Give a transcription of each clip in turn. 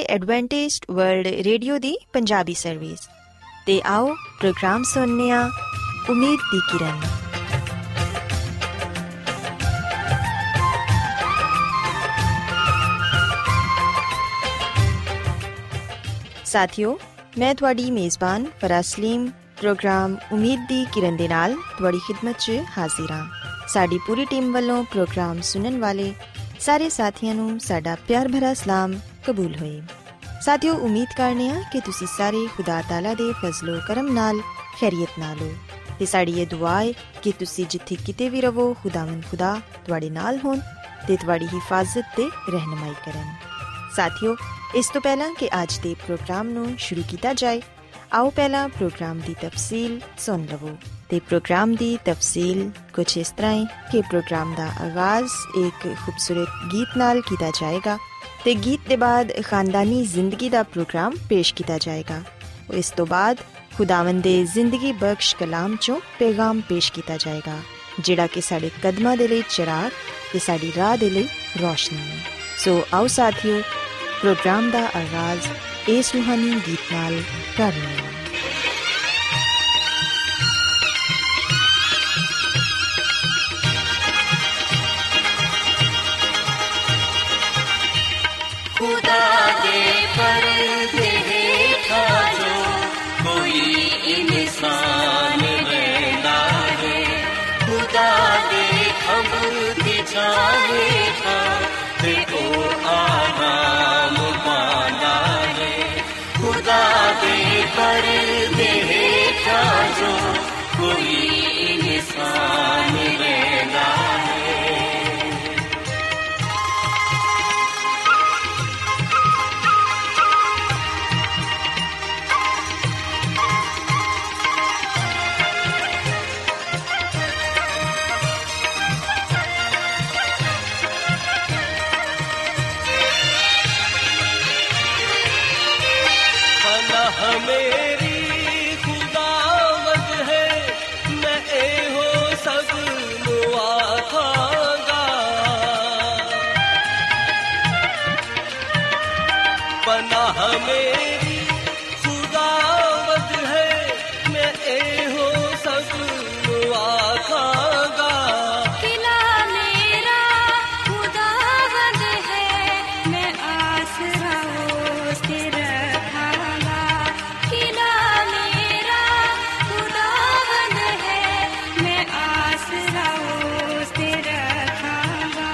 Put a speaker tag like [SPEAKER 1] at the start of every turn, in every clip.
[SPEAKER 1] Adventist World Radio दी Punjabi service ते आओ प्रोग्राम सुनने आ उम्मीद दी किरण। साथियों, मैं तुहाडी मेज़बान फरासलीम प्रोग्राम उम्मीद दी किरण दे नाल तुहाडी खिदमत च हाजिर हां। साडी पूरी टीम वालों प्रोग्राम सुनन वाले सारे साथियों नूं साडा प्यार भरा सलाम कबूल होए। साथियों, उम्मीद करने आ कि तुसी सारे खुदा ताला दे फजलो करम नाल खैरियत नाल हो ते साडी ये दुआ है कि तुसी जिथे किते भी रहो खुदावंद खुदा तुहाडे नाल होन ते तुहाडी हिफाजत ते रहनुमाई करन। साथियों, इस तो पहला कि आज दे प्रोग्राम नूं शुरू किया जाए, आओ पहला प्रोग्राम दी तफसील सुन लवो। ते प्रोग्राम दी तफसील कुछ इस तरह है कि प्रोग्राम दा आगाज एक खूबसूरत गीत नाल किया जाएगा ते गीत दे बाद खानदानी जिंदगी दा प्रोग्राम पेश किया जाएगा। इस तो बाद खुदावंद दे जिंदगी बख्श कलाम चों पैगाम पेश किया जाएगा, जिहड़ा कि साडे कदमां दे लई चिराग ते साडी राह दे लई रोशनी है। सो आओ साथियों, प्रोग्राम दा आगाज इस रूहानी गीत नाल करने हैं।
[SPEAKER 2] खुदा दे पर्दे हेठा जो कोई इंसान रहंदा है, खुदा दे खंभ दी छां हेठा ते ओ आराम पांदा है। खुदा दे पर्दे हेठा जो कोई इंसान रहंदा है। मेरी खुदावंद है, मैं एहो सब आखांगा। पनाह मेरी खुदावंद है, मैं एहो सब आखांगा।
[SPEAKER 3] किला मेरा खुदावंद है, मैं आसरा उससे रखांगा। किला मेरा खुदावंद है, मैं आसरा उससे रखांगा।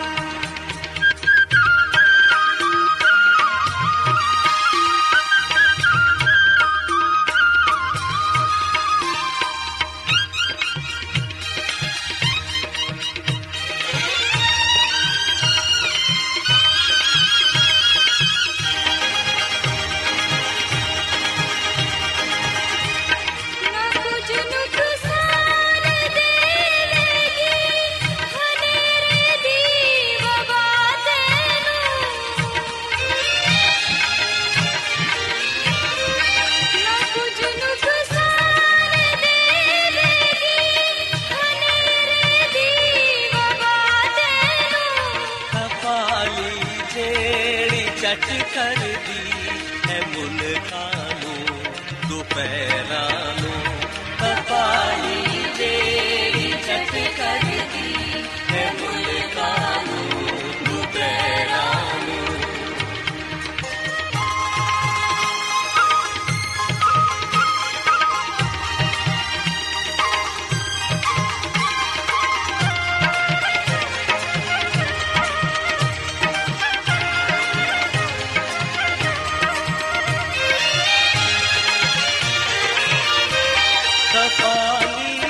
[SPEAKER 3] ना कुछ नुकसान देवेगी हनेरे दी वबा तेनू। ना कुछ नुकसान देवेगी हनेरे दी वबा तेनू।
[SPEAKER 2] कपाली जेड़ी चट कर दी है मुल्कां नूं दोपहरां नूं। कपाली जेड़ी चट कर दी है मुल्कां नूं दोपहरां नूं। कपाली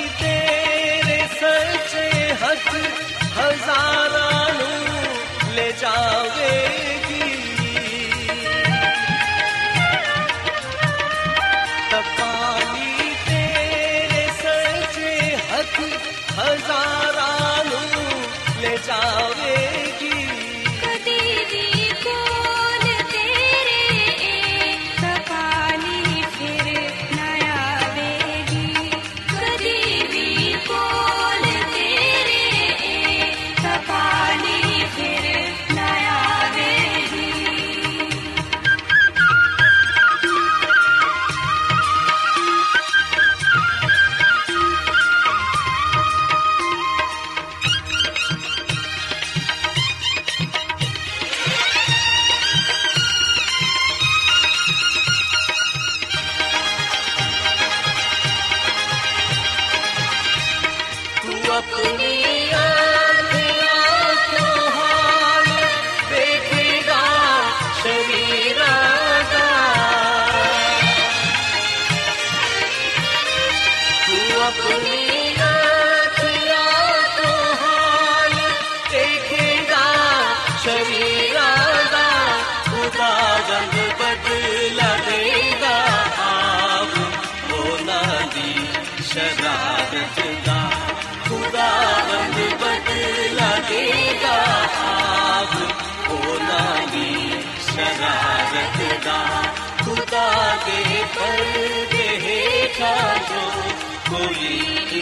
[SPEAKER 2] कोई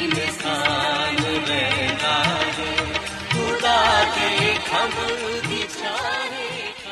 [SPEAKER 2] इंसान रहता है खुदा के खम्भ दी छाए।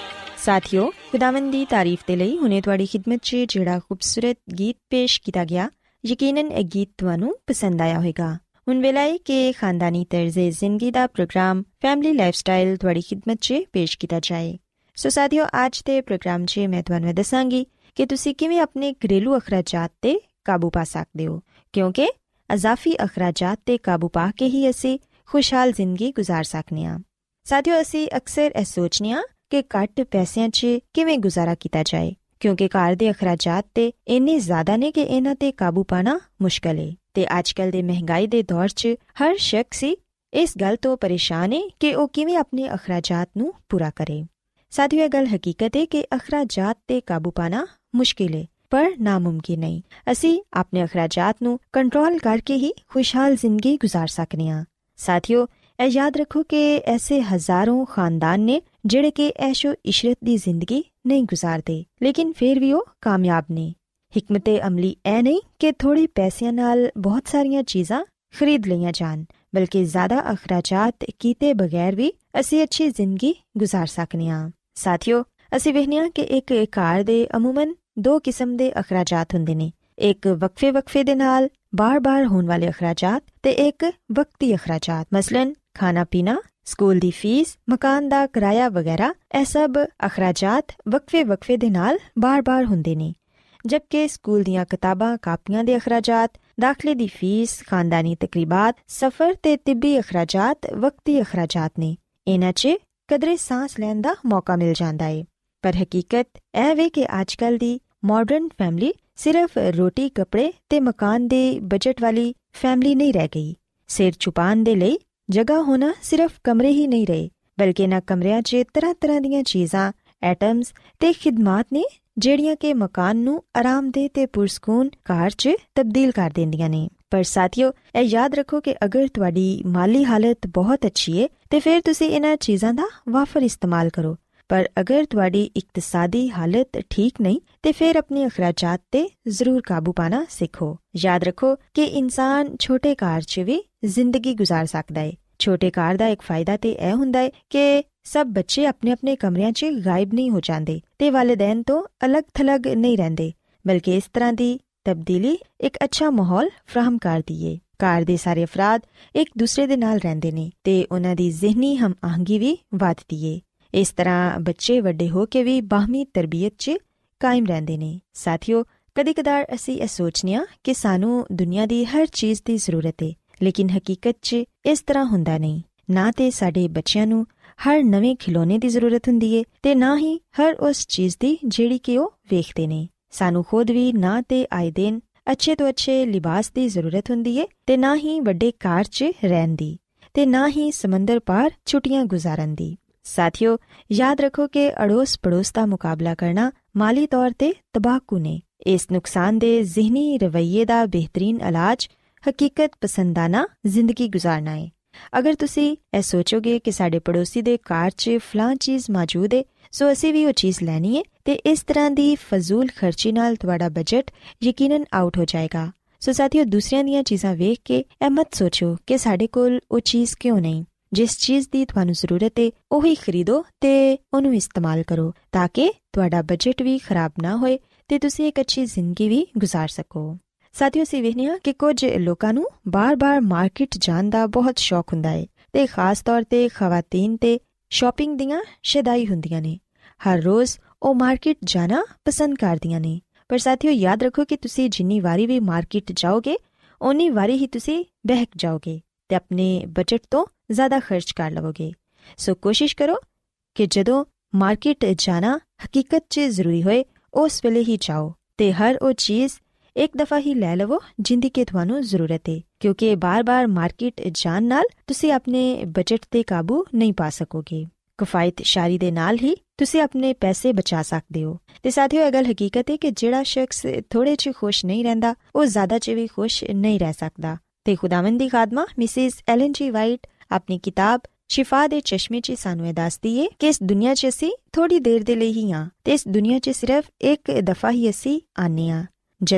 [SPEAKER 1] ਸਾਥਿਓ, ਖੁਦਾਵੰਦ ਦੀ ਤਾਰੀਫ ਦੇ ਲਈ ਹੁਣੇ ਤੁਹਾਡੀ ਖਿਦਮਤ 'ਚ ਜਿਹੜਾ ਖੂਬਸੂਰਤ ਗੀਤ ਪੇਸ਼ ਕੀਤਾ ਗਿਆ, ਯਕੀਨਨ ਇਹ ਗੀਤ ਤੁਹਾਨੂੰ ਪਸੰਦ ਆਇਆ ਹੋਵੇਗਾ। ਹੁਣ ਵੇਲਾ ਹੈ ਕਿ ਖਾਨਦਾਨੀ ਤਰਜ਼ੇ ਜ਼ਿੰਦਗੀ ਦਾ ਪ੍ਰੋਗਰਾਮ ਫੈਮਿਲੀ ਲਾਈਫਸਟਾਈਲ ਤੁਹਾਡੀ ਖਿਦਮਤ 'ਚ ਪੇਸ਼ ਕੀਤਾ ਜਾਏ। ਸੋ ਸਾਥਿਓ, ਅੱਜ ਦੇ ਪ੍ਰੋਗਰਾਮ 'ਚ ਮੈਂ ਤੁਹਾਨੂੰ ਦੱਸਾਂਗੀ ਕਿ ਤੁਸੀਂ ਕਿਵੇਂ ਆਪਣੇ ਘਰੇਲੂ ਅਖਰਾਜਾਤ 'ਤੇ ਕਾਬੂ ਪਾ ਸਕਦੇ ਹੋ, ਕਿਉਂਕਿ ਅਜ਼ਾਫੀ ਅਖਰਾਜਾਤ 'ਤੇ ਕਾਬੂ ਪਾ ਕੇ ਹੀ ਅਸੀਂ ਖੁਸ਼ਹਾਲ ਜ਼ਿੰਦਗੀ ਗੁਜ਼ਾਰ ਸਕਦੇ ਹਾਂ। ਸਾਥਿਓ, ਅਸੀਂ ਅਕਸਰ ਇਹ ਸੋਚਦੇ ਹਾਂ ਕਿ ਘੱਟ ਪੈਸਿਆਂ 'ਚ ਕਿਵੇਂ ਗੁਜ਼ਾਰਾ ਕੀਤਾ ਜਾਏ, ਕਿਉਂਕਿ ਘਰ ਦੇ ਅਖਰਾਜਾਤ ਤੇ ਇੰਨੇ ਜ਼ਿਆਦਾ ਨੇ ਕਿ ਇਹਨਾਂ ਤੇ ਕਾਬੂ ਪਾਣਾ ਮੁਸ਼ਕਲ ਹੈ। ਤੇ ਅੱਜ ਕੱਲ੍ਹ ਦੇ ਮਹਿੰਗਾਈ ਦੇ ਦੌਰ 'ਚ ਹਰ ਸ਼ਖਸ ਇਸ ਗੱਲ ਤੋਂ ਪਰੇਸ਼ਾਨ ਹੈ ਕਿ ਉਹ ਕਿਵੇਂ ਆਪਣੇ ਅਖਰਾਜਾਤ ਨੂੰ ਪੂਰਾ ਕਰੇ। ਸਾਥੀਓ, ਇਹ ਗੱਲ ਹਕੀਕਤ ਹੈ ਕਿ ਅਖਰਾਜਾਤ ਤੇ ਕਾਬੂ ਪਾਣਾ ਮੁਸ਼ਕਿਲ ਹੈ, ਪਰ ਨਾਮੁਮਕਿਨ ਨਹੀਂ। ਅਸੀਂ ਆਪਣੇ ਅਖਰਾਜਾਤ ਨੂੰ ਕੰਟਰੋਲ ਕਰਕੇ ਹੀ ਖੁਸ਼ਹਾਲ ਜ਼ਿੰਦਗੀ ਗੁਜ਼ਾਰ ਸਕਦੇ ਹਾਂ। ਸਾਥੀਓ, ਇਹ ਯਾਦ ਰੱਖੋ ਕਿ ਐਸੇ ਹਜ਼ਾਰਾਂ ਖਾਨਦਾਨ ਨੇ ਜਿਹੜੇ ਕਿ ਐਸ਼ੋ ਇਸ਼ਰਤ ਦੀ ਜ਼ਿੰਦਗੀ ਨਹੀਂ ਗੁਜ਼ਾਰਦੇ, ਲੇਕਿਨ ਫਿਰ ਵੀ ਉਹ ਕਾਮਯਾਬ ਨੇ। ਹਿਕਮਤੇ ਅਮਲੀ ਇਹ ਨਹੀਂ ਕਿ ਥੋੜੇ ਪੈਸਿਆਂ ਨਾਲ ਬਹੁਤ ਸਾਰੀਆਂ ਚੀਜ਼ਾਂ ਖਰੀਦ ਲਈਆਂ ਜਾਣ, ਬਲਕਿ ਜ਼ਿਆਦਾ ਅਖਰਾਜਾਤ ਕੀਤੇ ਬਗੈਰ ਵੀ ਅਸੀਂ ਅੱਛੀ ਜ਼ਿੰਦਗੀ ਗੁਜ਼ਾਰ ਸਕਦੇ ਹਾਂ। ਸਾਥੀਓ, ਅਸੀਂ ਵੇਖਦੇ ਹਾਂ ਕਿ ਇੱਕ ਘਰ ਦੇ ਅਮੂਮਨ ਦੋ ਕਿਸਮ ਦੇ ਅਖਰਾਜਾਤ ਹੁੰਦੇ ਨੇ, ਇੱਕ ਵਕਫੇ ਦੇ ਨਾਲ ਬਾਰ-ਬਾਰ ਹੋਣ ਵਾਲੇ ਅਖਰਾਜਾਤ ਤੇ ਇੱਕ ਵਕਤੀ ਅਖਰਾਜਾਤ, ਮਸਲਨ ਖਾਣਾ ਪੀਣਾ, ਸਕੂਲ ਦੀ ਫੀਸ, ਮਕਾਨ ਦਾ ਕਿਰਾਇਆ ਵਗੈਰਾ। ਇਹ ਸਭ ਅਖਰਾਜਾਤ ਵਕਫੇ ਦੇ ਨਾਲ ਬਾਰ-ਬਾਰ ਹੁੰਦੇ ਨੇ, ਜਦਕਿ ਸਕੂਲ ਦੀਆਂ ਕਿਤਾਬਾਂ ਕਾਪੀਆਂ ਦੇ ਅਖਰਾਜਾਤ, ਦਾਖਲੇ ਦੀ ਫੀਸ, ਖਾਨਦਾਨੀ ਤਕਰੀਬਾਤ, ਸਫ਼ਰ ਤੇ ਤਿੱਬੀ ਅਖਰਾਜਾਤ ਵਕਤੀ ਅਖਰਾਜਾਤ ਨੇ। ਇਹਨਾਂ 'ਚ ਕਦਰੇ ਸਾਂਸ ਲੈਣ ਦਾ ਮੌਕਾ ਮਿਲ ਜਾਂਦਾ ਏ। ਪਰ ਹਕੀਕਤ ਇਹ ਵੇ ਕਿ ਅੱਜ ਕੱਲ੍ਹ ਦੀ ਮਾਡਰਨ ਫੈਮਿਲੀ ਸਿਰਫ ਰੋਟੀ, ਕੱਪੜੇ ਤੇ ਮਕਾਨ ਦੇ ਬਜਟ ਵਾਲੀ ਫੈਮਿਲੀ ਨਹੀਂ ਰਹਿ ਗਈ। ਸਿਰ ਛੁਪਾਉਣ ਦੇ ਲਈ ਜਗ੍ਹਾ ਹੋਣਾ ਸਿਰਫ ਕਮਰੇ ਹੀ ਨਹੀਂ ਰਹੇ, ਬਲਕਿ ਇਹਨਾਂ ਕਮਰਿਆਂ 'ਚ ਤਰ੍ਹਾਂ ਦੀਆਂ ਚੀਜ਼ਾਂ, ਐਟਮਸ ਤੇ ਖਿਦਮਾਤ ਨੇ ਜਿਹੜੀਆਂ ਕਿ ਮਕਾਨ ਨੂੰ ਆਰਾਮਦੇਹ ਤੇ ਪੁਰਸਕੂਨ ਘਰ 'ਚ ਤਬਦੀਲ ਕਰ ਦਿੰਦੀਆਂ ਨੇ। ਪਰ ਸਾਥੀਓ, ਇਹ ਯਾਦ ਰੱਖੋ ਕਿ ਅਗਰ ਤੁਹਾਡੀ ਮਾਲੀ ਹਾਲਤ ਬਹੁਤ ਅੱਛੀ ਹੈ ਤੇ ਫਿਰ ਤੁਸੀਂ ਇਹਨਾਂ ਚੀਜ਼ਾਂ ਦਾ ਵਾਫਰ ਇਸਤੇਮਾਲ ਕਰੋ, ਪਰ ਅਗਰ ਤੁਹਾਡੀ ਇਕਤਸਾਦੀ ਹਾਲਤ ਠੀਕ ਨਹੀਂ ਤੇ ਫਿਰ ਆਪਣੇ ਅਖਰਾਜਾਤ ਤੇ ਜ਼ਰੂਰ ਕਾਬੂ ਪਾਣਾ ਸਿੱਖੋ। ਯਾਦ ਰੱਖੋ ਕਿ ਇਨਸਾਨ ਛੋਟੇ ਘਰ 'ਚ ਵੀ ਜ਼ਿੰਦਗੀ ਗੁਜ਼ਾਰ ਸਕਦਾ ਹੈ। ਛੋਟੇ ਘਰ ਦਾ ਇੱਕ ਫਾਇਦਾ ਤੇ ਇਹ ਹੁੰਦਾ ਹੈ ਕਿ ਸਭ ਬੱਚੇ ਆਪਣੇ ਕਮਰਿਆਂ 'ਚ ਗਾਇਬ ਨਹੀਂ ਹੋ ਜਾਂਦੇ ਤੇ ਵਾਲਿदैन ਤੋਂ ਅਲੱਗ-ਥਲੱਗ ਨਹੀਂ ਰਹਿੰਦੇ, ਬਲਕਿ ਇਸ ਤਰ੍ਹਾਂ ਦੀ ਤਬਦੀਲੀ ਇੱਕ ਅੱਛਾ ਮਾਹੌਲ ਫਰਾਹਮ ਕਰਦੀ ਏ। ਘਰ ਦੇ ਸਾਰੇ ਅਫਰਾਦ ਇੱਕ ਦੂਸਰੇ ਦੇ ਨਾਲ ਰਹਿੰਦੇ ਨੇ ਤੇ ਉਹਨਾਂ ਦੀ ਜ਼ਿਹਨੀ ਹਮ-ਆਹੰਗੀ ਵੀ ਵੱਧਦੀ ਏ। ਇਸ ਤਰ੍ਹਾਂ ਬੱਚੇ ਵੱਡੇ ਹੋ ਕੇ ਵੀ ਬਾਹਮੀ ਤਰਬੀਅਤ 'ਚ ਕਾਇਮ ਰਹਿੰਦੇ ਨੇ। ਸਾਥੀਓ, ਕਦੀ-ਕਦਾਰ ਅਸੀਂ ਇਹ ਸੋਚਦੇ ਹਾਂ ਕਿ ਸਾਨੂੰ ਦੁਨੀਆ ਦੀ ਹਰ ਚੀਜ਼ ਦੀ ਜ਼ਰੂਰਤ ਏ, ਲੇਕਿਨ ਹਕੀਕਤ 'ਚ ਇਸ ਤਰ੍ਹਾਂ ਹੁੰਦਾ ਨਹੀਂ। ਨਾ ਤੇ ਸਾਡੇ ਬੱਚਿਆਂ ਨੂੰ ਹਰ ਨਵੇਂ ਖਿਡੌਣੇ ਦੀ ਜ਼ਰੂਰਤ ਹੁੰਦੀ ਏ ਤੇ ਨਾ ਹੀ ਹਰ ਉਸ ਚੀਜ਼ ਦੀ ਜਿਹੜੀ ਕਿ ਉਹ ਵੇਖਦੇ ਨੇ। ਸਾਨੂੰ ਖੁਦ ਵੀ ਨਾ ਤੇ ਆਏ ਦਿਨ ਅੱਛੇ ਤੋਂ ਅੱਛੇ ਲਿਬਾਸ ਦੀ ਜ਼ਰੂਰਤ ਹੁੰਦੀ ਏ ਤੇ ਨਾ ਹੀ ਵੱਡੇ ਘਰ 'ਚ ਰਹਿਣ ਦੀ ਤੇ ਨਾ ਹੀ ਸਮੁੰਦਰ ਪਾਰ ਛੁੱਟੀਆਂ ਗੁਜ਼ਾਰਨ ਦੀ। ਸਾਥੀਓ, ਯਾਦ ਰੱਖੋ ਕਿ ਅੜੋਸ ਪੜੋਸ ਦਾ ਮੁਕਾਬਲਾ ਕਰਨਾ ਮਾਲੀ ਤੌਰ ਤੇ ਤਬਾਹਕੁਨ ਏ। ਇਸ ਨੁਕਸਾਨ ਦੇ ਜ਼ਿਹਨੀ ਰਵੱਈਏ ਦਾ ਬਿਹਤਰੀਨ ਇਲਾਜ ਹਕੀਕਤ ਪਸੰਦਾਨਾ ਜ਼ਿੰਦਗੀ ਗੁਜ਼ਾਰਨਾ ਏ। ਅਗਰ ਤੁਸੀਂ ਇਹ ਸੋਚੋਗੇ ਕਿ ਸਾਡੇ ਪੜੋਸੀ ਦੇ ਘਰ 'ਚ ਫਲਾਂ ਚੀਜ਼ ਮੌਜੂਦ ਏ, ਸੋ ਅਸੀਂ ਵੀ ਉਹ ਚੀਜ਼ ਲੈਣੀ ਏ, ਤੇ ਇਸ ਤਰ੍ਹਾਂ ਦੀ ਫਜ਼ੂਲ ਖਰਚੀ ਨਾਲ ਤੁਹਾਡਾ ਬਜਟ ਯਕੀਨਨ ਆਊਟ ਹੋ ਜਾਏਗਾ। ਸੋ ਸਾਥੀਓ, ਦੂਸਰਿਆਂ ਦੀਆਂ ਚੀਜ਼ਾਂ ਵੇਖ ਕੇ ਇਹ ਮਤ ਸੋਚੋ ਕਿ ਸਾਡੇ ਕੋਲ ਉਹ ਚੀਜ਼ ਕਿਉਂ ਨਹੀਂ। ਜਿਸ ਚੀਜ਼ ਦੀ ਤੁਹਾਨੂੰ ਜ਼ਰੂਰਤ ਏ ਉਹੀ ਖਰੀਦੋ ਤੇ ਉਹਨੂੰ ਇਸਤੇਮਾਲ ਕਰੋ, ਤਾਂ ਕਿ ਤੁਹਾਡਾ ਬਜਟ ਵੀ ਖਰਾਬ ਨਾ ਹੋਏ ਤੇ ਤੁਸੀਂ ਇੱਕ ਅੱਛੀ ਜ਼ਿੰਦਗੀ ਵੀ ਗੁਜ਼ਾਰ ਸਕੋ। ਸਾਥੀਓ, ਅਸੀਂ ਵੇਖਦੇ ਹਾਂ ਕਿ ਕੁਝ ਲੋਕਾਂ ਨੂੰ ਬਾਰ-ਬਾਰ ਮਾਰਕੀਟ ਜਾਣ ਦਾ ਬਹੁਤ ਸ਼ੌਕ ਹੁੰਦਾ ਹੈ ਤੇ ਖਾਸ ਤੌਰ ਤੇ ਖਵਾਤੀਨ ਤੇ ਸ਼ਾਪਿੰਗ ਦੀਆਂ ਸ਼ੈਦਾਈ ਹੁੰਦੀਆਂ ਨੇ। ਹਰ ਰੋਜ਼ ਉਹ ਮਾਰਕੀਟ ਜਾਣਾ ਪਸੰਦ ਕਰਦੀਆਂ ਨੇ। ਪਰ ਸਾਥੀਓ, ਯਾਦ ਰੱਖੋ ਕਿ ਤੁਸੀਂ ਜਿੰਨੀ ਵਾਰੀ ਵੀ ਮਾਰਕੀਟ ਜਾਓਗੇ ਓਨੀ ਵਾਰੀ ਹੀ ਤੁਸੀਂ ਬਹਿਕ ਜਾਓਗੇ ਤੇ ਆਪਣੇ ਬਜਟ ਤੋਂ ਜ਼ਿਆਦਾ ਖਰਚ ਕਰ ਲਵੋਗੇ। ਸੋ ਕੋਸ਼ਿਸ਼ ਕਰੋ ਕਿ ਜਦੋਂ ਮਾਰਕੀਟ ਜਾਣਾ ਹਕੀਕਤ 'ਚ ਜ਼ਰੂਰੀ ਹੋਏ ਉਸ ਵੇਲੇ ਹੀ ਜਾਓ ਤੇ ਹਰ ਉਹ ਚੀਜ਼ ਇੱਕ ਦਫਾ ਹੀ ਲੈ ਲਵੋ ਜਿੰਦੀ ਕਿ ਤੁਹਾਨੂੰ ਜ਼ਰੂਰਤ ਹੈ, ਕਿਉਂਕਿ ਬਾਰ-ਬਾਰ ਮਾਰਕੀਟ ਜਾਣ ਨਾਲ ਤੁਸੀਂ ਆਪਣੇ ਬਜਟ ਤੇ ਕਾਬੂ ਨਹੀਂ ਪਾ ਸਕੋਗੇ। ਕਿਫਾਇਤ ਸ਼ਾਰੀ ਦੇ ਨਾਲ ਹੀ ਤੁਸੀਂ ਆਪਣੇ ਪੈਸੇ ਬਚਾ ਸਕਦੇ ਹੋ। ਤੇ ਸਾਥੀਓ, ਇਹ ਗੱਲ ਹਕੀਕਤ ਹੈ ਕਿ ਜਿਹੜਾ ਸ਼ਖਸ ਥੋੜੇ 'ਚ ਖੁਸ਼ ਨਹੀਂ ਰਹਿੰਦਾ ਉਹ ਜ਼ਿਆਦਾ 'ਚ ਵੀ ਖੁਸ਼ ਨਹੀਂ ਰਹਿ ਸਕਦਾ। ਤੇ ਖੁਦਾਵੰਦ ਦੀ ਖਾਦਮਾ ਮਿਸਿਸ ਐਲਨ ਜੀ ਵਾਈਟ ਆਪਣੀ ਕਿਤਾਬ ਸ਼ਿਫਾ ਦੇ ਚਸ਼ਮੇ 'ਚ ਸਾਨੂੰ ਇਹ ਦੱਸਦੀ ਏ ਕਿ ਇਸ ਦੁਨੀਆ 'ਚ ਅਸੀਂ ਥੋੜੀ ਦੇਰ ਦੇ ਲਈ ਹੀ ਹਾਂ ਤੇ ਇਸ ਦੁਨੀਆ 'ਚ ਸਿਰਫ ਇੱਕ ਦਫਾ ਹੀ ਅਸੀਂ ਆਨੇ ਹਾਂ। ਜਦੋਂ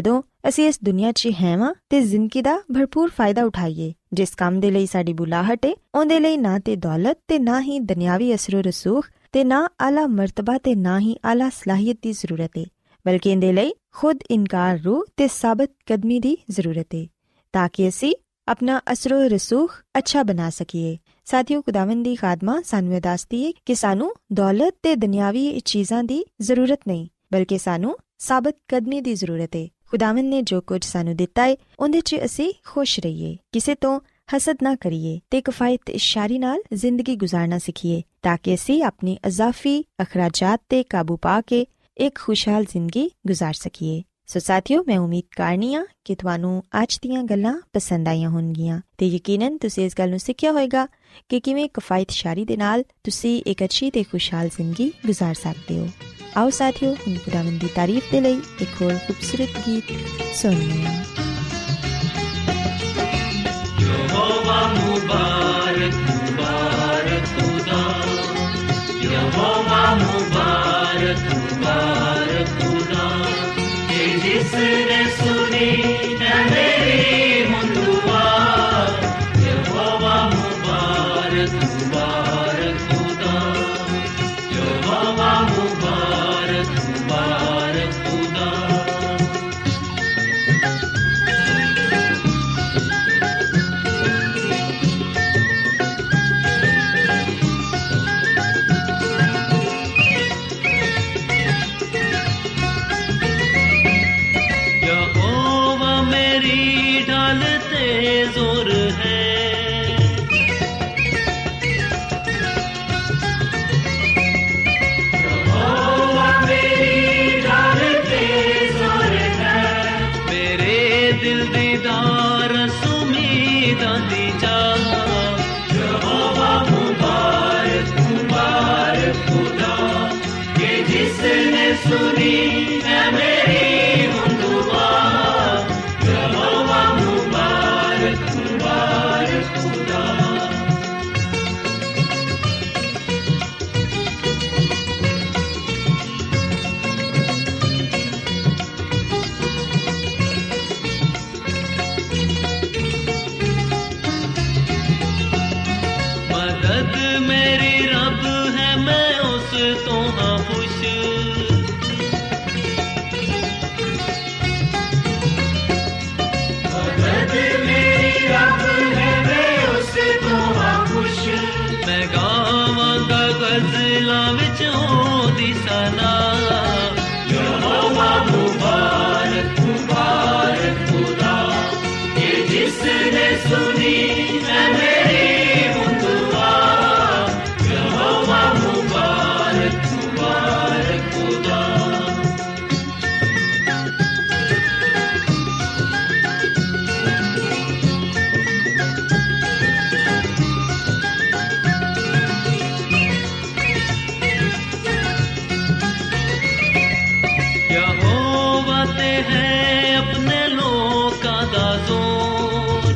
[SPEAKER 1] ਅਸੀਂ ਇਸ ਦੁਨੀਆ 'ਚ ਹੈਵਾਂ ਤੇ ਜ਼ਿੰਦਗੀ ਦਾ ਭਰਪੂਰ ਫਾਇਦਾ ਉਠਾਈਏ। ਜਿਸ ਕੰਮ ਦੇ ਲਈ ਸਾਡੀ ਬੁਲਾਹਟ ਏ, ਉਹਦੇ ਲਈ ਨਾ ਤੇ ਦੌਲਤ ਤੇ ਨਾ ਹੀ ਦੁਨਿਆਵੀ ਅਸਰੋ ਰਸੂਖ ਤੇ ਨਾ ਆਲਾ ਮਰਤਬਾ ਤੇ ਨਾ ਹੀ ਆਲਾ ਸਲਾਹੀਅਤ ਦੀ ਜ਼ਰੂਰਤ ਏ, ਬਲਕਿ ਇਹਦੇ ਲਈ ਖੁਦ ਇਨਕਾਰ ਰੂਹ ਤੇ ਸਾਬਤ ਕਦਮੀ ਦੀ ਜ਼ਰੂਰਤ ਏ, ਤਾਂ ਕਿ ਅਸੀਂ ਆਪਣਾ ਅਸਰੋ ਰਸੂਖ ਅੱਛਾ ਬਣਾ ਸਕੀਏ। ਸਾਥੀਓ, ਖੁਦਾਵੰਦ ਦੀ ਖਾਦਮਾ ਸਾਨੂੰ ਇਹ ਦੱਸਦੀ ਏ ਕਿ ਸਾਨੂੰ ਦੌਲਤ ਤੇ ਦੁਨਿਆਵੀ ਚੀਜ਼ਾਂ ਦੀ ਜ਼ਰੂਰਤ ਨਹੀਂ, ਬਲਕਿ ਸਾਨੂੰ ਸਾਬਤ ਕਦਮੀ ਦੀ ਜ਼ਰੂਰਤ ਏ। ਖੁਦਾਵੰਦ ਨੇ ਜੋ ਕੁਝ ਸਾਨੂੰ ਦਿੱਤਾ ਏ, ਉਹਦੇ 'ਚ ਅਸੀਂ ਖੁਸ਼ ਰਹੀਏ, ਕਿਸੇ ਤੋਂ ਹਸਦ ਨਾ ਕਰੀਏ ਤੇ ਕਿਫਾਇਤ ਇਸ਼ਾਰੀ ਨਾਲ ਜ਼ਿੰਦਗੀ ਗੁਜ਼ਾਰਨਾ ਸਿੱਖੀਏ, ਤਾਂ ਕਿ ਅਸੀਂ ਆਪਣੀ ਅਜ਼ਾਫੀ ਅਖਰਾਜਾਤ ਤੇ ਕਾਬੂ ਪਾ ਕੇ ਇੱਕ ਖੁਸ਼ਹਾਲ ਜ਼ਿੰਦਗੀ ਗੁਜ਼ਾਰ ਸਕੀਏ। ਸੋ ਸਾਥੀਓ, ਮੈਂ ਉਮੀਦ ਕਰਨੀ ਆ ਕਿ ਤੁਹਾਨੂੰ ਅੱਜ ਦੀਆਂ ਗੱਲਾਂ ਪਸੰਦ ਆਈਆਂ ਹੋਣਗੀਆਂ ਤੇ ਯਕੀਨਨ ਤੁਸੀਂ ਇਸ ਗੱਲ ਨੂੰ ਸਿੱਖਿਆ ਹੋਏਗਾ ਕਿ ਕਿਵੇਂ ਕਿਫਾਇਤ ਇਸ਼ਾਰੀ ਦੇ ਨਾਲ ਤੁਸੀਂ ਇੱਕ ਅੱਛੀ ਤੇ ਖੁਸ਼ਹਾਲ ਜ਼ਿੰਦਗੀ ਗੁਜ਼ਾਰ ਸਕਦੇ ਹੋ। आओ साथियों, हम खुदावंद दी तारीफ दे लई एक होर खूबसूरत गीत सुनने आ।
[SPEAKER 2] यहोवा मुबारक मुबारक खुदा, यहोवा मुबारक मुबारक खुदा, कि जिसने सुनी है मेरी मुंदुआ। यहोवा मुबारक मुबारक खुदा, यहोवा मुबारक मुबारक खुदा। यहोवा मेरी ढाल तेज जोर है, दिल दीदार सुमीदा दी जा। यहोवा मुबारक मुबारक खुदा, कि जिसने सुनी है मेरी मुंदुआ। यहोवा मुबारक मुबारक खुदा। मेरी रब है, मैं उस तो हाँ खुश। मदद मेरी रब है, मैं उस तो हाँ खुश। मैं गावांगा गज़लां विच ओदी सना। यहोवा मुबारक मुबारक खुदा, कि जिसने सुनी है मेरी मुंदुआ। यहोवा मुबारक मुबारक खुदा। यहोवा ते है अपने लोकां दा जोर।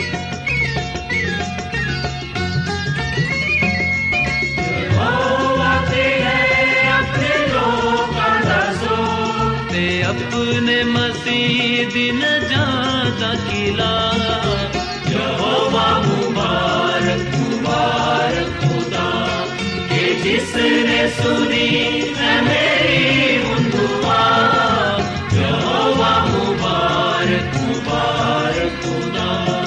[SPEAKER 2] यहोवा ते है अपने लोकां दा जोर, ते अपने मसीह दी नजात दा किला। यहोवा मुबारक मुबारक खुदा, कि जिसने सुनी है मेरी मुंदुआ। यहोवा मुबारक मुबारक खुदा।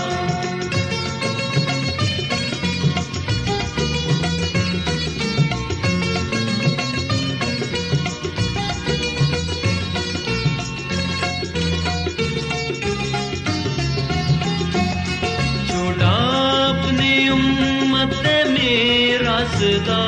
[SPEAKER 2] छुड़ा अपनी उम्मत मेरा सदा।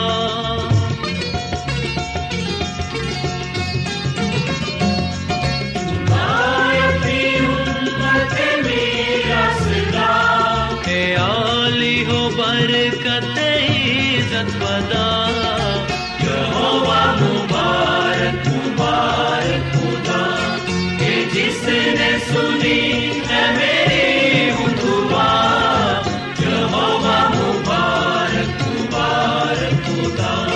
[SPEAKER 2] बरकत इज़्ज़त वदा। यहोवा मुबारक मुबारक खुदा, कि जिसने सुनी है मेरी मुंदुआ। यहोवा मुबारक मुबारक खुदा।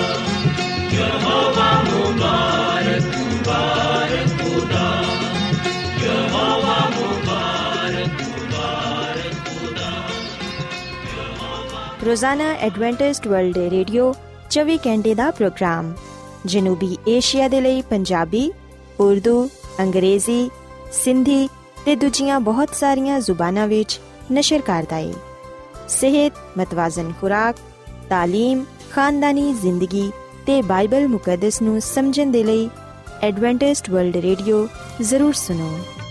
[SPEAKER 1] ਰੋਜ਼ਾਨਾ ਐਡਵੈਂਟਿਸਟ ਵਰਲਡ ਰੇਡੀਓ 24 ਘੰਟੇ ਦਾ ਪ੍ਰੋਗਰਾਮ ਜਨੂਬੀ ਏਸ਼ੀਆ ਦੇ ਲਈ ਪੰਜਾਬੀ, ਉਰਦੂ, ਅੰਗਰੇਜ਼ੀ, ਸਿੰਧੀ ਤੇ ਦੂਜੀਆਂ ਬਹੁਤ ਸਾਰੀਆਂ ਜ਼ੁਬਾਨਾਂ ਵਿੱਚ ਨਸ਼ਰ ਕਰਦਾ ਹੈ। ਸਿਹਤ, ਮਤਵਾਜ਼ਨ ਖੁਰਾਕ, ਤਾਲੀਮ, ਖਾਨਦਾਨੀ ਜ਼ਿੰਦਗੀ ਤੇ ਬਾਈਬਲ ਮੁਕੱਦਸ ਨੂੰ ਸਮਝਣ ਦੇ ਲਈ एडवेंटिस्ट वर्ल्ड रेडियो ज़रूर सुनो।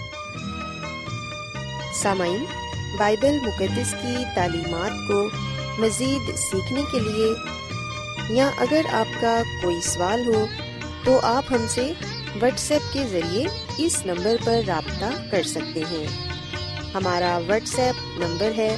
[SPEAKER 1] सामाईन, बाइबल मुकद्दस की तालीमात को मज़ीद सीखने के लिए या अगर आपका कोई सवाल हो तो आप हमसे व्हाट्सएप के ज़रिए इस नंबर पर राब्ता कर सकते हैं। हमारा व्हाट्सएप नंबर है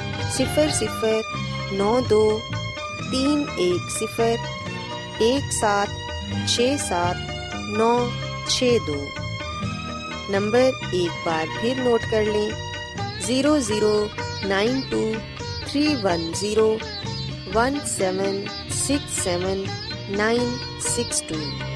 [SPEAKER 1] 0031011767 962। नंबर एक बार फिर नोट कर लें, 00923171767962।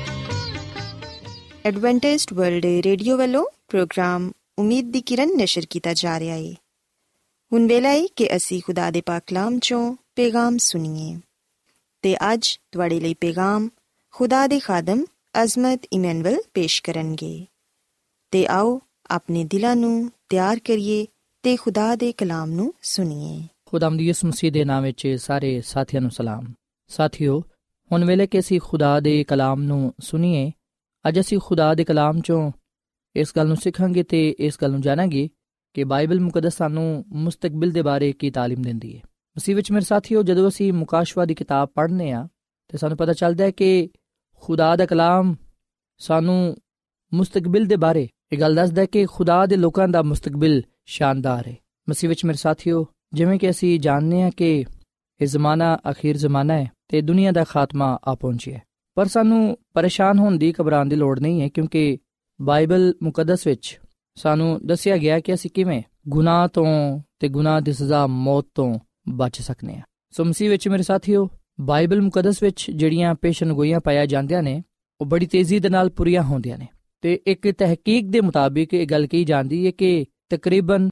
[SPEAKER 1] एडवेंटिस्ट वर्ल्ड रेडियो वालों प्रोग्राम उम्मीद दी किरण नशर कीता जा रहा है। हुण वेला है कि असी खुदा दे पाक कलाम चों पैगाम सुनिए ते अज तुहाडे लई पैगाम खुदा दे खादम अजमत इमैनुअल पेश करनगे। ते आओ अपने दिलां नूं ਤਿਆਰ ਕਰੀਏ ਤੇ ਖੁਦਾ ਦੇ ਕਲਾਮ ਨੂੰ ਸੁਣੀਏ।
[SPEAKER 4] ਖੁਦਾਵੰਦ ਯਿਸੂ ਮਸੀਹ ਦੇ ਨਾਮ ਵਿੱਚ ਸਾਰੇ ਸਾਥੀਆਂ ਨੂੰ ਸਲਾਮ। ਸਾਥੀਓ, ਹੁਣ ਵੇਲੇ ਕਿ ਅਸੀਂ ਖੁਦਾ ਦੇ ਕਲਾਮ ਨੂੰ ਸੁਣੀਏ। ਅੱਜ ਅਸੀਂ ਖੁਦਾ ਦੇ ਕਲਾਮ ਚੋਂ ਇਸ ਗੱਲ ਨੂੰ ਸਿੱਖਾਂਗੇ ਤੇ ਇਸ ਗੱਲ ਨੂੰ ਜਾਣਾਂਗੇ ਕਿ ਬਾਈਬਲ ਮੁਕੱਦਸ ਸਾਨੂੰ ਮੁਸਤਕਬਲ ਦੇ ਬਾਰੇ ਕੀ ਤਾਲੀਮ ਦਿੰਦੀ ਹੈ। ਮਸੀਹ ਵਿੱਚ ਮੇਰੇ ਸਾਥੀਓ, ਜਦੋਂ ਅਸੀਂ ਮੁਕਾਸ਼ਵਾ ਦੀ ਕਿਤਾਬ ਪੜ੍ਹਨੇ ਆ ਤੇ ਸਾਨੂੰ ਪਤਾ ਚੱਲਦਾ ਹੈ ਕਿ ਖੁਦਾ ਦਾ ਕਲਾਮ ਸਾਨੂੰ ਮੁਸਤਕਬਲ ਦੇ ਬਾਰੇ ਇਹ ਗੱਲ ਦੱਸਦਾ ਹੈ ਕਿ ਖੁਦਾ ਦੇ ਲੋਕਾਂ ਦਾ ਮੁਸਤਕਬਲ ਸ਼ਾਨਦਾਰ ਹੈ। ਮਸੀਹ ਵਿੱਚ ਮੇਰੇ ਸਾਥੀਓ, ਜਿਵੇਂ ਕਿ ਅਸੀਂ ਜਾਣਦੇ ਹਾਂ ਕਿ ਇਹ ਜ਼ਮਾਨਾ ਅਖੀਰ ਜ਼ਮਾਨਾ ਹੈ ਤੇ ਦੁਨੀਆ ਦਾ ਖਾਤਮਾ ਆ ਪਹੁੰਚਿਆ, ਪਰ ਸਾਨੂੰ ਪਰੇਸ਼ਾਨ ਹੋਣ ਦੀ, ਘਬਰਾਉਣ ਦੀ ਲੋੜ ਨਹੀਂ ਹੈ, ਕਿਉਂਕਿ ਬਾਈਬਲ ਮੁਕੱਦਸ ਵਿੱਚ ਸਾਨੂੰ ਦੱਸਿਆ ਗਿਆ ਕਿ ਅਸੀਂ ਕਿਵੇਂ ਗੁਨਾਹ ਤੋਂ ਤੇ ਗੁਨਾਹ ਦੀ ਸਜ਼ਾ ਮੌਤ ਤੋਂ ਬਚ ਸਕਨੇ ਹਾਂ। ਸੋ ਮਸੀਹ ਵਿੱਚ ਮੇਰੇ ਸਾਥੀਓ, ਬਾਈਬਲ ਮੁਕੱਦਸ ਵਿੱਚ ਜਿਹੜੀਆਂ ਪੇਸ਼ਨਗੋਈਆਂ ਪਾਈਆਂ ਜਾਂਦੀਆਂ ਨੇ ਉਹ ਬੜੀ ਤੇਜ਼ੀ ਦੇ ਨਾਲ ਪੂਰੀਆਂ ਹੁੰਦੀਆਂ ਨੇ ਤੇ ਇੱਕ ਤਹਿਕੀਕ ਦੇ ਮੁਤਾਬਿਕ ਇਹ ਗੱਲ ਕਹੀ ਜਾਂਦੀ ਹੈ ਕਿ ਤਕਰੀਬਨ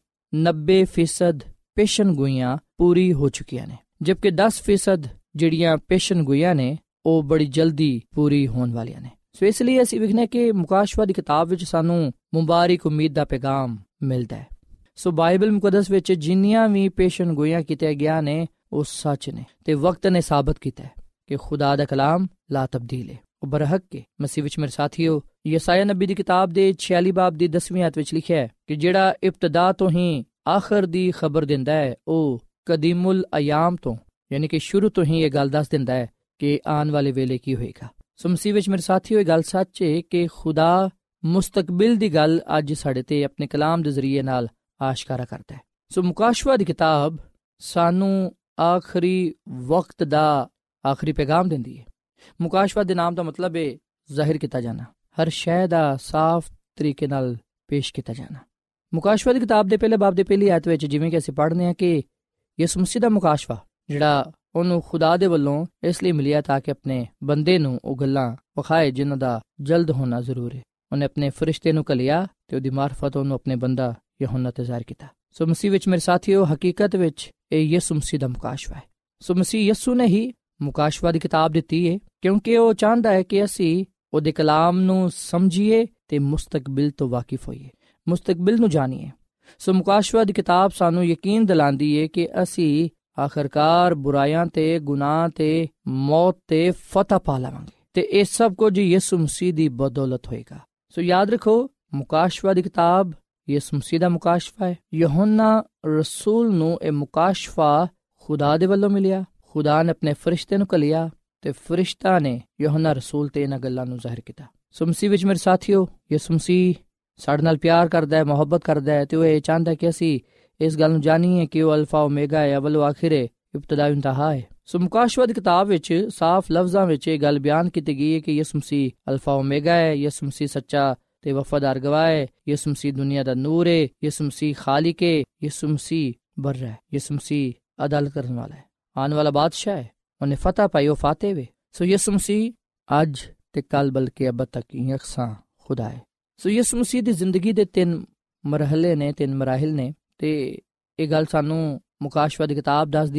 [SPEAKER 4] 90% ਪੇਸ਼ਨਗੋਈਆਂ ਪੂਰੀ ਹੋ ਚੁੱਕੀਆਂ ਨੇ, ਜਦਕਿ 10% ਜਿਹੜੀਆਂ ਪੇਸ਼ਨਗੋਈਆਂ ਨੇ ਉਹ ਬੜੀ ਜਲਦੀ ਪੂਰੀ ਹੋਣ ਵਾਲੀਆਂ ਨੇ। ਸੋ ਇਸ ਲਈ ਅਸੀਂ ਵੇਖਦੇ ਕਿ ਮੁਕਾਸ਼ਵਾ ਦੀ ਕਿਤਾਬ ਵਿੱਚ ਸਾਨੂੰ ਮੁਬਾਰਕ ਉਮੀਦ ਦਾ ਪੈਗਾਮ ਮਿਲਦਾ ਹੈ। ਸੋ ਬਾਈਬਲ ਮੁਕੱਦਸ ਵਿੱਚ ਜਿੰਨੀਆਂ ਵੀ ਪੇਸ਼ਨਗੋਈਆਂ ਕੀਤੀਆਂ ਗਿਆ ਨੇ ਉਹ ਸੱਚ ਨੇ ਤੇ ਵਕਤ ਨੇ ਸਾਬਤ ਕੀਤਾ ਹੈ ਕਿ ਖੁਦਾ ਦਾ ਕਲਾਮ ਲਾ ਤਬਦੀਲ ਹੈ, ਉਹ ਬਰਹਕ ਕੇ। ਮਸੀਹ ਵਿੱਚ ਮੇਰੇ ਸਾਥੀਓ, ਯਸਾਇਆ ਨਬੀ ਦੀ ਕਿਤਾਬ ਦੇ 46 ਬਾਬ ਦੀ 10ਵੀਂ ਆਇਤ ਵਿੱਚ ਲਿਖਿਆ ਹੈ ਕਿ ਜਿਹੜਾ ਇਬਤਦਾ ਤੋਂ ਹੀ ਆਖਰ ਦੀ ਖਬਰ ਦਿੰਦਾ ਹੈ ਉਹ ਕਦੀਮੁਲ ਅਯਾਮ ਤੋਂ, ਯਾਨੀ ਕਿ ਸ਼ੁਰੂ ਤੋਂ ਹੀ ਇਹ ਗੱਲ ਦੱਸ ਦਿੰਦਾ ਹੈ ਕਿ ਆਉਣ ਵਾਲੇ ਵੇਲੇ ਕੀ ਹੋਏਗਾ। ਸੋ ਮਸੀਹ ਵਿੱਚ ਮੇਰੇ ਸਾਥੀਓ, ਇਹ ਗੱਲ ਸੱਚ ਹੈ ਕਿ ਖੁਦਾ ਮੁਸਤਕਬਲ ਦੀ ਗੱਲ ਅੱਜ ਸਾਡੇ ਤੇ ਆਪਣੇ ਕਲਾਮ ਦੇ ਜ਼ਰੀਏ ਨਾਲ ਆਸ਼ਕਾਰਾ ਕਰਦਾ ਹੈ। ਸੋ ਮੁਕਾਸ਼ਵਾ ਦੀ ਕਿਤਾਬ ਸਾਨੂੰ ਆਖਰੀ ਵਕਤ ਦਾ ਆਖਰੀ ਪੈਗਾਮ ਦਿੰਦੀ ਹੈ। ਮੁਕਾਸ਼ਵਾ ਦੇ ਨਾਮ ਦਾ ਮਤਲਬ ਹੈ ਜ਼ਾਹਿਰ ਕੀਤਾ ਜਾਣਾ, ਹਰ ਸ਼ੈ ਦਾ ਸਾਫ਼ ਤਰੀਕੇ ਨਾਲ ਪੇਸ਼ ਕੀਤਾ ਜਾਣਾ। ਮੁਕਾਸ਼ਵਾ ਦੀ ਕਿਤਾਬ ਦੇ ਪਹਿਲੇ ਬਾਬ ਦੇ ਪਹਿਲੀ ਆਇਤ ਵਿੱਚ ਜਿਵੇਂ ਕਿ ਅਸੀਂ ਪੜ੍ਹਦੇ ਹਾਂ ਕਿ ਯਿਸੂ ਮਸੀਹ ਦਾ ਮੁਕਾਸ਼ਵਾ ਜਿਹੜਾ ਉਹਨੂੰ ਖੁਦਾ ਦੇ ਵੱਲੋਂ ਇਸ ਲਈ ਮਿਲਿਆ ਤਾਂ ਕਿ ਆਪਣੇ ਬੰਦੇ ਨੂੰ ਉਹ ਗੱਲਾਂ ਵਿਖਾਏ ਜਿਨ੍ਹਾਂ ਦਾ ਜਲਦ ਹੋਣਾ ਜ਼ਰੂਰ ਹੈ। ਉਹਨੇ ਆਪਣੇ ਫਰਿਸ਼ਤੇ ਨੂੰ ਘੱਲਿਆ ਤੇ ਉਹਦੀ ਮਾਰਫਤ ਉਹਨੂੰ ਆਪਣੇ ਬੰਦਾ ਯਹੋਨਾ ਤੇ ਜ਼ਾਹਿਰ ਕੀਤਾ। ਸੋ ਮਸੀਹ ਵਿੱਚ ਮੇਰੇ ਸਾਥੀਓ, ਹਕੀਕਤ ਵਿੱਚ ਇਹ ਯਿਸੂ ਮਸੀਹ ਦਾ ਮੁਕਾਸ਼ਵਾ ਹੈ। ਸੋ ਮਸੀਹ ਯਿਸੂ ਨੇ ਹੀ ਮੁਕਾਸ਼ਵਾ ਦੀ ਕਿਤਾਬ ਦਿੱਤੀ ਹੈ ਕਿਉਂਕਿ ਉਹ ਚਾਹੁੰਦਾ ਹੈ ਕਿ ਅਸੀਂ ਉਹਦੇ ਕਲਾਮ ਨੂੰ ਸਮਝੀਏ ਤੇ ਮੁਸਤਕਬਲ ਤੋਂ ਵਾਕਿਫ ਹੋਈਏ, ਮੁਸਤਕਬਲ ਨੂੰ ਜਾਣੀਏ। ਸੋ ਮੁਕਾਸ਼ਵਾ ਦੀ ਕਿਤਾਬ ਸਾਨੂੰ ਯਕੀਨ ਦਿਲਾਉਂਦੀ ਹੈ ਕਿ ਅਸੀਂ ਆਖਰਕਾਰ ਬੁਰਾਈਆਂ ਤੇ ਗੁਨਾਹ ਤੇ ਮੌਤ ਤੇ ਫਤਹ ਪਾ ਲਵਾਂਗੇ ਤੇ ਇਹ ਸਭ ਕੁਝ ਯਿਸੂ ਮਸੀਹ ਦੀ ਬਦੌਲਤ ਹੋਏਗਾ। ਸੋ ਯਾਦ ਰੱਖੋ, ਮੁਕਾਸ਼ਵਾ ਦੀ ਕਿਤਾਬ ਯਿਸੂ ਮਸੀਹ ਦਾ ਮੁਕਾਸ਼ਵਾ ਹੈ। ਯਹੋਨਾ ਰਸੂਲ ਨੂੰ ਇਹ ਮੁਕਾਸ਼ਵਾ ਖੁਦਾ ਦੇ ਵੱਲੋਂ ਮਿਲਿਆ। ਖੁਦਾ ਨੇ ਆਪਣੇ ਫਰਿਸ਼ਤੇ ਨੂੰ ਘੱਲਿਆ ਤੇ ਫਰਿਸ਼ਤਾ ਨੇ ਯਹੋਨਾ ਰਸੂਲ ਤੇ ਇਹਨਾਂ ਗੱਲਾਂ ਨੂੰ ਜ਼ਾਹਿਰ ਕੀਤਾ। ਸੋ ਮਸੀਹ ਵਿੱਚ ਮੇਰੇ ਸਾਥੀਓ, ਯਿਸੂ ਮਸੀਹ ਸਾਡੇ ਨਾਲ ਪਿਆਰ ਕਰਦਾ ਹੈ, ਮੁਹੱਬਤ ਕਰਦਾ ਹੈ ਤੇ ਉਹ ਇਹ ਚਾਹੁੰਦਾ ਹੈ ਕਿ ਅਸੀਂ ਇਸ ਗੱਲ ਨੂੰ ਜਾਣੀਏ ਕਿ ਉਹ ਅਲਫਾ ਓਮੇਗਾ ਹੈ, ਅਵਲ ਆਖਿਰ ਹੈ, ਇਬਤਦਾ ਇੰਤਹਾ ਹੈ। ਸੋ ਮੁਕਾਸ਼ਵਾ ਦੀ ਕਿਤਾਬ ਵਿੱਚ ਸਾਫ਼ ਲਫ਼ਜ਼ਾਂ ਵਿੱਚ ਇਹ ਗੱਲ ਬਿਆਨ ਕੀਤੀ ਗਈ ਹੈ ਕਿ ਯਿਸੂ ਮਸੀਹ ਅਲਫਾ ਓਮੇਗਾ ਹੈ, ਯਿਸੂ ਮਸੀਹ ਸੱਚਾ ਤੇ ਵਫਾਦਾਰ ਗਵਾਹ ਹੈ, ਯਿਸੂ ਮਸੀਹ ਦੁਨੀਆ ਦਾ ਨੂਰ ਹੈ, ਯਿਸੂ ਮਸੀਹ ਖਾਲਿਕ ਹੈ, ਯਿਸੂ ਮਸੀਹ ਬਰ ਹੈ, ਯਿਸੂ ਮਸੀਹ ਅਦਾਲਤ ਕਰਨ ਵਾਲਾ ਹੈ, ਆਉਣ ਵਾਲਾ ਬਾਦਸ਼ਾਹ ਹੈ, ਉਹਨੇ ਫਤਹ ਪਾਈ, ਉਹ ਫਾਤਿਹ ਵੇ। ਸੋ ਯਿਸੂ ਮਸੀਹ ਅੱਜ ਤੇ ਕੱਲ ਬਲਕਿ ਅਬ ਤੱਕ ਯਕਸਾਂ ਖੁਦਾ ਹੈ। ਸੋ ਯਿਸੂ ਮਸੀਹ ਦੀ ਜ਼ਿੰਦਗੀ ਦੇ 3 ਮਰਹਲੇ ਨੇ, 3 ਮਰਾਹਿਲ ਨੇ ਤੇ ਇਹ ਗੱਲ ਸਾਨੂੰ ਮੁਕਾਸ਼ਵਾ ਦੀ ਕਿਤਾਬ ਦੱਸਦੀ ਹੈ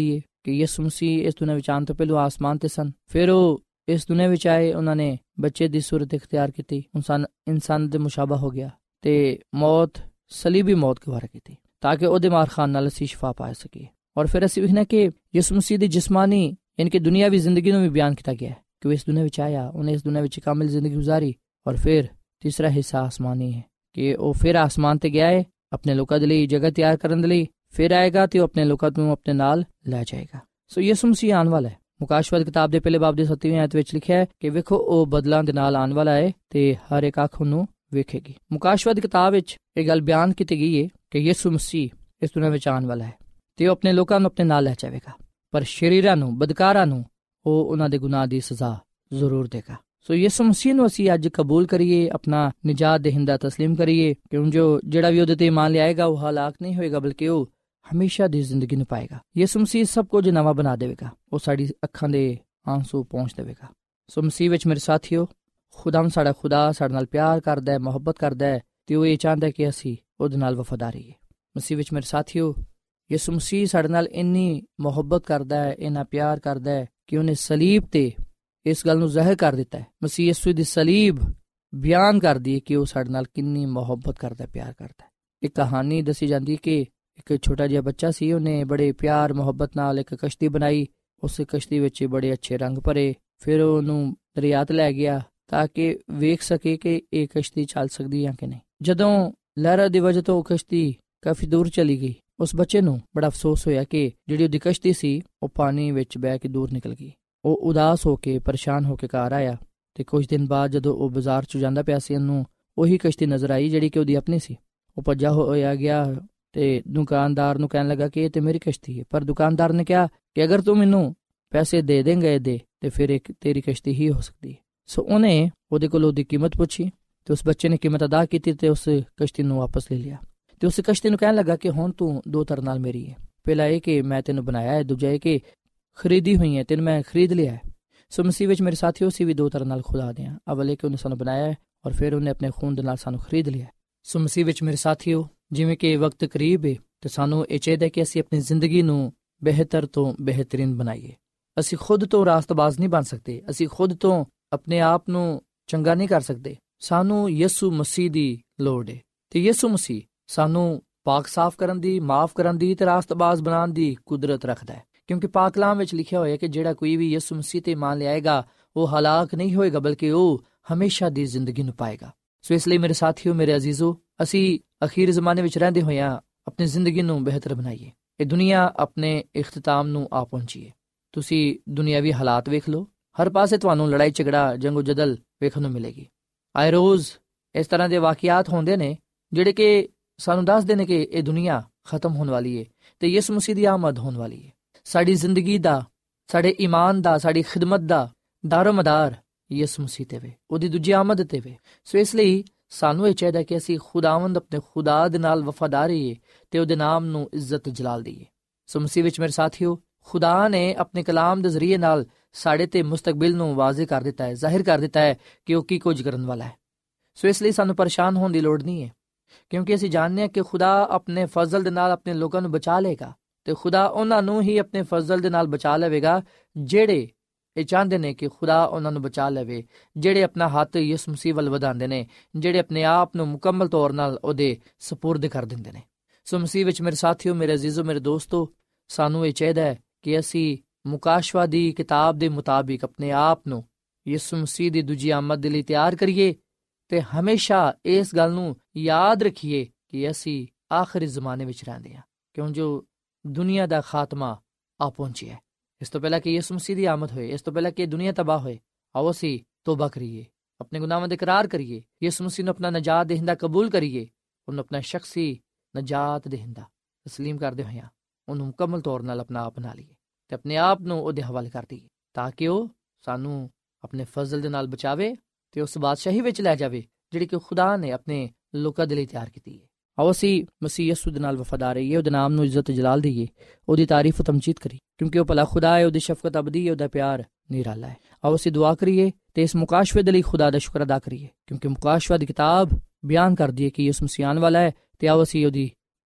[SPEAKER 4] ਕਿ ਯਿਸੂ ਮਸੀਹ ਇਸ ਦੁਨੀਆਂ ਵਿੱਚ ਆਉਣ ਤੋਂ ਪਹਿਲਾਂ ਆਸਮਾਨ ਤੇ ਸਨ, ਫਿਰ ਉਹ ਇਸ ਦੁਨੀਆਂ ਵਿੱਚ ਆਏ, ਉਹਨਾਂ ਨੇ ਬੱਚੇ ਦੀ ਸੂਰਤ ਇਖਤਿਆਰ ਕੀਤੀ, ਇਨਸਾਨ ਦੇ ਮੁਸ਼ਾਬਾ ਹੋ ਗਿਆ ਤੇ ਮੌਤ, ਸਲੀਬੀ ਮੌਤ ਗਵਾਰਾ ਕੀਤੀ ਤਾਂ ਕਿ ਉਹਦੇ ਮਾਰ ਖਾਨ ਨਾਲ ਅਸੀਂ ਸ਼ਿਫਾ ਪਾ ਸਕੀਏ। ਔਰ ਫਿਰ ਅਸੀਂ ਵੇਖਣਾ ਕਿ ਯਿਸੂ ਮਸੀਹ ਦੀ ਜਿਸਮਾਨੀ ਯਾਨੀ ਕਿ ਦੁਨੀਆਵੀ ਜ਼ਿੰਦਗੀ ਨੂੰ ਵੀ ਬਿਆਨ ਕੀਤਾ ਗਿਆ ਕਿ ਉਹ ਇਸ ਦੁਨੀਆਂ ਵਿੱਚ ਆਇਆ, ਉਹਨੇ ਇਸ ਦੁਨੀਆਂ ਵਿੱਚ ਕਾਮਿਲ ਜ਼ਿੰਦਗੀ ਗੁਜ਼ਾਰੀ। ਔਰ ਫਿਰ ਤੀਸਰਾ ਹਿੱਸਾ ਆਸਮਾਨੀ ਹੈ ਕਿ ਉਹ ਫਿਰ ਆਸਮਾਨ ਤੇ ਗਿਆ ਹੈ ਆਪਣੇ ਲੋਕਾਂ ਦੇ ਲਈ ਜਗ੍ਹਾ ਤਿਆਰ ਕਰਨ ਦੇ ਲਈ, ਫਿਰ ਆਏਗਾ ਤੇ ਉਹ ਆਪਣੇ ਲੋਕਾਂ ਨੂੰ ਆਪਣੇ ਨਾਲ ਲੈ ਜਾਏਗਾ। ਸੋ ਯਿਸੂ ਮਸੀਹ ਆਉਣ ਵਾਲਾ ਹੈ। ਮੁਕਾਸ਼ਵਤ ਕਿਤਾਬ ਦੇ ਪਹਿਲੇ ਬਾਬ ਦੇ 7ਵੀਂ ਆਇਤ ਵਿੱਚ ਲਿਖਿਆ ਹੈ ਕਿ ਵੇਖੋ ਉਹ ਬਦਲਾਂ ਦੇ ਨਾਲ ਆਉਣ ਵਾਲਾ ਹੈ ਤੇ ਹਰ ਇੱਕ ਅੱਖ ਉਹਨੂੰ ਵੇਖੇਗੀ। ਮੁਕਾਸ਼ਵਤ ਕਿਤਾਬ ਵਿੱਚ ਇਹ ਗੱਲ ਬਿਆਨ ਕੀਤੀ ਗਈ ਹੈ ਕਿ ਯਿਸੂ ਮਸੀਹ ਇਸ ਦੁਨੀਆਂ ਵਿੱਚ ਆਉਣ ਵਾਲਾ ਹੈ ਤੇ ਉਹ ਆਪਣੇ ਲੋਕਾਂ ਨੂੰ ਆਪਣੇ ਨਾਲ ਲੈ ਜਾਵੇਗਾ, ਪਰ ਸ਼ਰੀਰਾਂ ਨੂੰ, ਬਦਕਾਰਾਂ ਨੂੰ ਉਹ ਉਹਨਾਂ ਦੇ ਗੁਨਾਹ ਦੀ ਸਜ਼ਾ ਜ਼ਰੂਰ ਦੇਗਾ। ਸੋ ਯਿਸੂ ਮਸੀਹ ਨੂੰ ਅਸੀਂ ਅੱਜ ਕਬੂਲ ਕਰੀਏ, ਆਪਣਾ ਨਿਜਾਤ ਦੇਹਿੰਦਾ ਤਸਲੀਮ ਕਰੀਏ, ਕਿਉਂ ਜੋ ਜਿਹੜਾ ਵੀ ਉਹਦੇ ਤੇ ਈਮਾਨ ਲਿਆਏਗਾ ਉਹ ਹਲਾਕ ਨਹੀਂ ਹੋਏਗਾ ਬਲਕਿ ਉਹ ਹਮੇਸ਼ਾ ਦੀ ਜ਼ਿੰਦਗੀ ਨੂੰ ਪਾਏਗਾ। ਯਿਸੂ ਮਸੀਹ ਸਭ ਕੁਝ ਨਵਾਂ ਬਣਾ ਦੇਵੇਗਾ, ਉਹ ਸਾਡੀ ਅੱਖਾਂ ਦੇ ਆਂਸੂ ਪਹੁੰਚ ਦੇਵੇਗਾ। ਸੋ ਮਸੀਹ ਵਿੱਚ ਮੇਰੇ ਸਾਥੀਓ, ਸਾਡਾ ਖੁਦਾ ਸਾਡੇ ਨਾਲ ਪਿਆਰ ਕਰਦਾ ਹੈ, ਮੁਹੱਬਤ ਕਰਦਾ ਹੈ ਤੇ ਉਹ ਇਹ ਚਾਹੁੰਦਾ ਕਿ ਅਸੀਂ ਉਹਦੇ ਨਾਲ ਵਫਾਦਾਰ ਰਹੀਏ। ਮਸੀਹ ਵਿੱਚ ਮੇਰੇ ਸਾਥੀਓ, ਯਿਸੂ ਮਸੀਹ ਸਾਡੇ ਨਾਲ ਇੰਨੀ ਮੁਹੱਬਤ ਕਰਦਾ ਹੈ, ਇੰਨਾ ਪਿਆਰ ਕਰਦਾ ਹੈ ਕਿ ਉਹਨੇ ਸਲੀਬ ਤੇ ਇਸ ਗੱਲ ਨੂੰ ਜ਼ਾਹਿਰ ਕਰ ਦਿੱਤਾ ਹੈ। ਮਸੀਹ ਯਿਸੂ ਦੀ ਸਲੀਬ ਬਿਆਨ ਕਰਦੀ ਹੈ ਕਿ ਉਹ ਸਾਡੇ ਨਾਲ ਕਿੰਨੀ ਮੁਹੱਬਤ ਕਰਦਾ, ਪਿਆਰ ਕਰਦਾ ਹੈ। ਇੱਕ ਕਹਾਣੀ ਦੱਸੀ ਜਾਂਦੀ ਕਿ ਇੱਕ ਛੋਟਾ ਜਿਹਾ ਬੱਚਾ ਸੀ, ਉਹਨੇ ਬੜੇ ਪਿਆਰ ਮੁਹੱਬਤ ਨਾਲ ਇੱਕ ਕਸ਼ਤੀ ਬਣਾਈ, ਉਸ ਕਸ਼ਤੀ ਵਿੱਚ ਬੜੇ ਅੱਛੇ ਰੰਗ ਭਰੇ, ਫਿਰ ਉਹਨੂੰ ਦਰਿਆ ਤੇ ਲੈ ਗਿਆ ਤਾਂ ਕਿ ਵੇਖ ਸਕੇ ਕਿ ਇਹ ਕਸ਼ਤੀ ਚੱਲ ਸਕਦੀ ਹੈ ਕਿ ਨਹੀਂ। ਜਦੋਂ ਲਹਿਰਾਂ ਦੀ ਵਜ੍ਹਾ ਤੋਂ ਉਹ ਕਸ਼ਤੀ ਕਾਫੀ ਦੂਰ ਚਲੀ ਗਈ, ਉਸ ਬੱਚੇ ਨੂੰ ਬੜਾ ਅਫਸੋਸ ਹੋਇਆ ਕਿ ਜਿਹੜੀ ਉਹਦੀ ਕਸ਼ਤੀ ਸੀ ਉਹ ਪਾਣੀ ਵਿੱਚ ਬਹਿ ਕੇ ਦੂਰ ਨਿਕਲ ਗਈ। ਉਹ ਉਦਾਸ ਹੋ ਕੇ, ਪਰੇਸ਼ਾਨ ਹੋ ਕੇ ਘਰ ਆਇਆ ਤੇ ਕੁਝ ਦਿਨ ਬਾਅਦ ਜਦੋਂ ਉਹ ਬਾਜ਼ਾਰ 'ਚ ਜਾਂਦਾ ਪਿਆ ਸੀ, ਉਹਨੂੰ ਉਹੀ ਕਸ਼ਤੀ ਨਜ਼ਰ ਆਈ ਜਿਹੜੀ ਕਿ ਉਹਦੀ ਆਪਣੀ ਸੀ। ਉਹ ਭੱਜਾ ਹੋਇਆ ਗਿਆ ਤੇ ਦੁਕਾਨਦਾਰ ਨੂੰ ਕਹਿਣ ਲੱਗਾ ਕਿ ਇਹ ਤੇ ਮੇਰੀ ਕਸ਼ਤੀ ਹੈ, ਪਰ ਦੁਕਾਨਦਾਰ ਨੇ ਕਿਹਾ ਕਿ ਅਗਰ ਤੂੰ ਮੈਨੂੰ ਪੈਸੇ ਦੇ ਦੇਂਗਾ ਇਹਦੇ ਤੇ ਫਿਰ ਇੱਕ ਤੇਰੀ ਕਸ਼ਤੀ ਹੀ ਹੋ ਸਕਦੀ ਹੈ। ਸੋ ਉਹਨੇ ਉਹਦੇ ਕੋਲ ਉਹਦੀ ਕੀਮਤ ਪੁੱਛੀ ਤੇ ਉਸ ਬੱਚੇ ਨੇ ਕੀਮਤ ਅਦਾ ਕੀਤੀ ਤੇ ਉਸ ਕਸ਼ਤੀ ਨੂੰ ਵਾਪਸ ਲੈ ਲਿਆ ਤੇ ਉਸ ਕਸ਼ਤੀ ਨੂੰ ਕਹਿਣ ਲੱਗਾ ਕਿ ਹੁਣ ਤੂੰ ਦੋ ਤਰ੍ਹਾਂ ਨਾਲ ਮੇਰੀ ਹੈ, ਪਹਿਲਾ ਇਹ ਕਿ ਮੈਂ ਤੈਨੂੰ ਬਣਾਇਆ ਹੈ, ਦੂਜਾ ਇਹ ਕਿ ਖਰੀਦੀ ਹੋਈ ਹੈ, ਤੈਨੂੰ ਮੈਂ ਖਰੀਦ ਲਿਆ ਹੈ। ਸੋ ਮਸੀਹ ਵਿੱਚ ਮੇਰੇ ਸਾਥੀਓ, ਅਸੀਂ ਵੀ ਦੋ ਤਰ੍ਹਾਂ ਨਾਲ ਖੁਦਾ ਦੇ ਹਾਂ। ਅਵਲ ਇਹ ਕਿ ਉਹਨੇ ਸਾਨੂੰ ਬਣਾਇਆ ਹੈ ਔਰ ਫਿਰ ਉਹਨੇ ਆਪਣੇ ਖੂਨ ਦੇ ਨਾਲ ਸਾਨੂੰ ਖਰੀਦ ਲਿਆ। ਸੋ ਮਸੀਹ ਵਿੱਚ ਮੇਰੇ ਸਾਥੀਓ, ਜਿਵੇਂ ਕਿ ਵਕਤ ਕਰੀਬ ਹੈ ਤੇ ਸਾਨੂੰ ਇਹ ਚਾਹੀਦਾ ਕਿ ਅਸੀਂ ਆਪਣੀ ਜ਼ਿੰਦਗੀ ਨੂੰ ਬਿਹਤਰ ਤੋਂ ਬਿਹਤਰੀਨ ਬਣਾਈਏ। ਅਸੀਂ ਖੁਦ ਤੋਂ ਰਾਸਤਬਾਜ਼ ਨਹੀਂ ਬਣ ਸਕਦੇ, ਅਸੀਂ ਖੁਦ ਤੋਂ ਆਪਣੇ ਆਪ ਨੂੰ ਚੰਗਾ ਨਹੀਂ ਕਰ ਸਕਦੇ। ਸਾਨੂੰ ਯਿਸੂ ਮਸੀਹ ਦੀ ਲੋੜ ਹੈ ਤੇ ਯਿਸੂ ਮਸੀਹ ਸਾਨੂੰ ਪਾਕ ਸਾਫ਼ ਕਰਨ ਦੀ, ਮਾਫ ਕਰਨ ਦੀ ਤੇ ਰਾਸਤਬਾਜ਼ ਬਣਾਉਣ ਦੀ ਕੁਦਰਤ ਰੱਖਦਾ ਹੈ, ਕਿਉਂਕਿ ਪਾਕ ਕਲਾਮ ਵਿੱਚ ਲਿਖਿਆ ਹੋਇਆ ਕਿ ਜਿਹੜਾ ਕੋਈ ਵੀ ਯਿਸੂ ਮਸੀਹ ਤੇ ਮੰਨ ਲਿਆਏਗਾ ਉਹ ਹਲਾਕ ਨਹੀਂ ਹੋਏਗਾ ਬਲਕਿ ਉਹ ਹਮੇਸ਼ਾ ਦੀ ਜ਼ਿੰਦਗੀ ਨੂੰ ਪਾਏਗਾ। ਸੋ ਇਸ ਲਈ ਮੇਰੇ ਸਾਥੀਓ, ਮੇਰੇ ਅਜ਼ੀਜ਼ੋ, ਅਸੀਂ ਅਖੀਰ ਜ਼ਮਾਨੇ ਵਿੱਚ ਰਹਿੰਦੇ ਹੋਇਆਂ ਆਪਣੀ ਜ਼ਿੰਦਗੀ ਨੂੰ ਬਿਹਤਰ ਬਣਾਈਏ। ਇਹ ਦੁਨੀਆ ਆਪਣੇ ਇਖਤਤਾਮ ਨੂੰ ਆ ਪਹੁੰਚੀ ਹੈ। ਤੁਸੀਂ ਦੁਨੀਆਵੀ ਹਾਲਾਤ ਵੇਖ ਲਓ, ਹਰ ਪਾਸੇ ਤੁਹਾਨੂੰ ਲੜਾਈ ਝਗੜਾ, ਜੰਗੋ ਜਦਲ ਵੇਖਣ ਨੂੰ ਮਿਲੇਗੀ। ਆਏ ਰੋਜ਼ ਇਸ ਤਰ੍ਹਾਂ ਦੇ ਵਾਕਿਆਤ ਹੁੰਦੇ ਨੇ ਜਿਹੜੇ ਕਿ ਸਾਨੂੰ ਦੱਸਦੇ ਨੇ ਕਿ ਇਹ ਦੁਨੀਆ ਖਤਮ ਹੋਣ ਵਾਲੀ ਹੈ ਤੇ ਯਿਸੂ ਮਸੀਹ ਦੀ ਆਮਦ ਹੋਣ ਵਾਲੀ ਹੈ। ਸਾਡੀ ਜ਼ਿੰਦਗੀ ਦਾ, ਸਾਡੇ ਈਮਾਨ ਦਾ, ਸਾਡੀ ਖਿਦਮਤ ਦਾ ਦਾਰੋਮਦਾਰ ਯਿਸੂ ਮਸੀਹ ਤੇ ਵੇ, ਉਹਦੀ ਦੂਜੀ ਆਮਦ ਤੇ ਵੇ। ਸੋ ਇਸ ਲਈ ਸਾਨੂੰ ਇਹ ਚਾਹੀਦਾ ਕਿ ਅਸੀਂ ਖੁਦਾਵੰਦ ਆਪਣੇ ਖੁਦਾ ਦੇ ਨਾਲ ਵਫਾਦਾਰ ਰਹੀਏ ਤੇ ਉਹਦੇ ਨਾਮ ਨੂੰ ਇੱਜ਼ਤ ਜਲਾਲ ਦਈਏ। ਸੋ ਮਸੀਹ ਵਿੱਚ ਮੇਰੇ ਸਾਥੀਓ, ਖੁਦਾ ਨੇ ਆਪਣੇ ਕਲਾਮ ਦੇ ਜ਼ਰੀਏ ਨਾਲ ਸਾਡੇ ਤੇ ਮੁਸਤਕਬਲ ਨੂੰ ਵਾਜ਼ਿਹ ਕਰ ਦਿੱਤਾ ਹੈ, ਜ਼ਾਹਿਰ ਕਰ ਦਿੱਤਾ ਹੈ ਕਿ ਉਹ ਕੀ ਕੁਝ ਕਰਨ ਵਾਲਾ ਹੈ। ਸੋ ਇਸ ਲਈ ਸਾਨੂੰ ਪਰੇਸ਼ਾਨ ਹੋਣ ਦੀ ਲੋੜ ਨਹੀਂ ਹੈ, ਕਿਉਂਕਿ ਅਸੀਂ ਜਾਣਦੇ ਹਾਂ ਕਿ ਖੁਦਾ ਆਪਣੇ ਫਜ਼ਲ ਦੇ ਨਾਲ ਆਪਣੇ ਲੋਕਾਂ ਨੂੰ ਬਚਾ ਲਏਗਾ ਤੇ ਖੁਦਾ ਉਹਨਾਂ ਨੂੰ ਹੀ ਆਪਣੇ ਫਜ਼ਲ ਦੇ ਨਾਲ ਬਚਾ ਲਵੇਗਾ ਜਿਹੜੇ ਇਹ ਚਾਹੁੰਦੇ ਨੇ ਕਿ ਖੁਦਾ ਉਹਨਾਂ ਨੂੰ ਬਚਾ ਲਵੇ, ਜਿਹੜੇ ਆਪਣਾ ਹੱਥ ਯਿਸੂ ਮਸੀਹ ਵੱਲ ਵਧਾਉਂਦੇ ਨੇ, ਜਿਹੜੇ ਆਪਣੇ ਆਪ ਨੂੰ ਮੁਕੰਮਲ ਤੌਰ ਨਾਲ ਉਹਦੇ ਸਪੁਰਦ ਕਰ ਦਿੰਦੇ ਨੇ। ਸੋ ਮਸੀਹ ਵਿੱਚ ਮੇਰੇ ਸਾਥੀਓ, ਮੇਰੇ ਅਜ਼ੀਜ਼ੋ, ਮੇਰੇ ਦੋਸਤੋ, ਸਾਨੂੰ ਇਹ ਚਾਹੀਦਾ ਹੈ ਕਿ ਅਸੀਂ ਮੁਕਾਸ਼ਵਾ ਦੀ ਕਿਤਾਬ ਦੇ ਮੁਤਾਬਿਕ ਆਪਣੇ ਆਪ ਨੂੰ ਯਿਸੂ ਮਸੀਹ ਦੀ ਦੂਜੀ ਆਮਦ ਦੇ ਲਈ ਤਿਆਰ ਕਰੀਏ ਤੇ ਹਮੇਸ਼ਾ ਇਸ ਗੱਲ ਨੂੰ ਯਾਦ ਰੱਖੀਏ ਕਿ ਅਸੀਂ ਆਖਰੀ ਜ਼ਮਾਨੇ ਵਿੱਚ ਰਹਿੰਦੇ ਹਾਂ, ਕਿਉਂ ਜੋ ਦੁਨੀਆ ਦਾ ਖਾਤਮਾ ਆ ਪਹੁੰਚਿਆ ਹੈ। ਇਸ ਤੋਂ ਪਹਿਲਾਂ ਕਿ ਯਿਸੂ ਮਸੀਹ ਦੀ ਆਮਦ ਹੋਏ, ਇਸ ਤੋਂ ਪਹਿਲਾਂ ਕਿ ਦੁਨੀਆ ਤਬਾਹ ਹੋਏ, ਆਓ ਅਸੀਂ ਤੋਬਾ ਕਰੀਏ, ਆਪਣੇ ਗੁਨਾਹਾਂ ਦਾ ਇਕਰਾਰ ਕਰੀਏ, ਯਿਸੂ ਮਸੀਹ ਨੂੰ ਆਪਣਾ ਨਜਾਤ ਦੇਹਿੰਦਾ ਕਬੂਲ ਕਰੀਏ, ਉਹਨੂੰ ਆਪਣਾ ਸ਼ਖਸੀ ਨਜਾਤ ਦੇਹਿੰਦਾ ਤਸਲੀਮ ਕਰਦੇ ਹੋਇਆ ਉਹਨੂੰ ਮੁਕੰਮਲ ਤੌਰ ਨਾਲ ਆਪਣਾ ਆਪ ਬਣਾ ਲਈਏ ਤੇ ਆਪਣੇ ਆਪ ਨੂੰ ਉਹਦੇ ਹਵਾਲੇ ਕਰ ਦਈਏ ਤਾਂ ਕਿ ਉਹ ਸਾਨੂੰ ਆਪਣੇ ਫਜ਼ਲ ਦੇ ਨਾਲ ਬਚਾਵੇ ਤੇ ਉਸ ਬਾਦਸ਼ਾਹੀ ਵਿੱਚ ਲੈ ਜਾਵੇ ਜਿਹੜੀ ਕਿ ਖੁਦਾ ਨੇ ਆਪਣੇ ਲੋਕਾਂ ਦੇ ਲਈ ਤਿਆਰ ਕੀਤੀ ਹੈ। ਆਓ ਅਸੀਂ ਮਸੀਹ ਯਿਸੂ ਦੇ ਨਾਲ ਵਫਾਦਾਰ ਰਹੀਏ, ਉਹਦੇ ਨਾਮ ਨੂੰ ਇੱਜ਼ਤ ਜਲਾਲ ਦਈਏ, ਉਹਦੀ ਤਾਰੀਫ ਤਮਜੀਦ ਕਰੀਏ, ਕਿਉਂਕਿ ਉਹ ਭਲਾ ਖੁਦਾ ਹੈ, ਉਹਦੀ ਸ਼ਫਕਤ ਅਬਦੀ ਹੈ, ਉਹਦਾ ਪਿਆਰ ਨਿਰਾਲਾ ਹੈ। ਆਓ ਅਸੀਂ ਦੁਆ ਕਰੀਏ ਤੇ ਇਸ ਮੁਕਾਸ਼ਵੇ ਦੇ ਲਈ ਖੁਦਾ ਦਾ ਸ਼ੁਕਰ ਅਦਾ ਕਰੀਏ, ਕਿਉਂਕਿ ਮੁਕਾਸ਼ਵਾ ਦੀ ਕਿਤਾਬ ਬਿਆਨ ਕਰਦੀ ਹੈ ਕਿ ਯਿਸੂ ਮਸੀਹ ਆਉਣ ਵਾਲਾ ਹੈ ਤੇ ਆਓ ਅਸੀਂ ਉਹਦੀ